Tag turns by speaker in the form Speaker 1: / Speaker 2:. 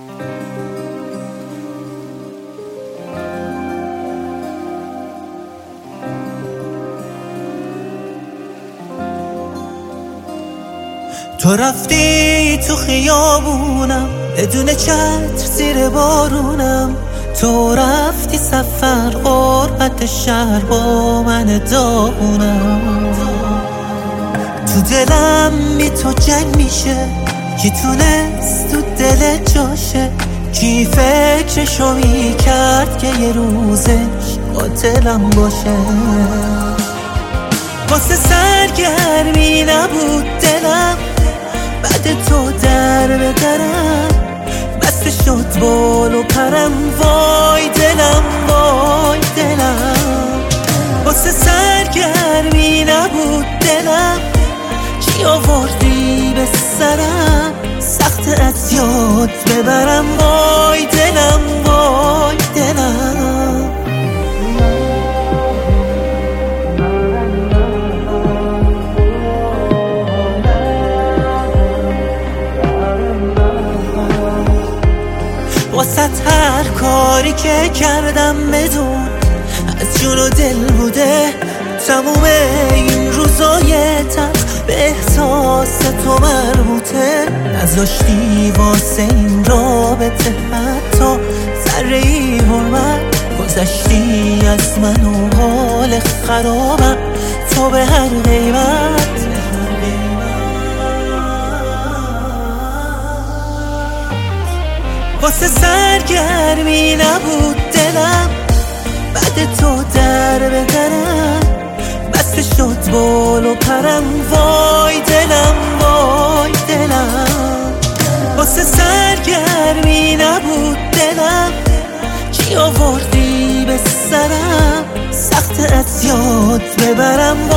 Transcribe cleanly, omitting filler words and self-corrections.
Speaker 1: تو رفتی تو خیابونم بدون چتر زیر بارونم، تو رفتی سفر غربت شهر با من داغونم. تو دلم بی تو جنگ میشه، کی تونست تو دل جاشه، کی فکرشو میکرد که یه روزش قاتلم باشه. واسه سرگرمی نبود دلم، بعد تو در به درم بسته شد بال و پرم. وای دلم وای دلم، واسه سرگرمی نبود دلم، چی آوردی به سرم، سخت از یاد ببرم. وای دلم وای دلم. واسه هر کاری که کردم بدون از جون و دل بوده، تموم این روزای تلخ به احساس تو مربوطه. نذاشتی واسه این رابطه حتی ذره‌ای حرمت، گذشتی از من و حال خرابم تو به هر قیمت. واسه سرگرمی نبود دلم، بعد تو در به درم بسته شد بال و پرم. وای دلم وای دلم، واسه سرگرمی نبود دلم، چی آوردی به سرم، سخت از یاد ببرم.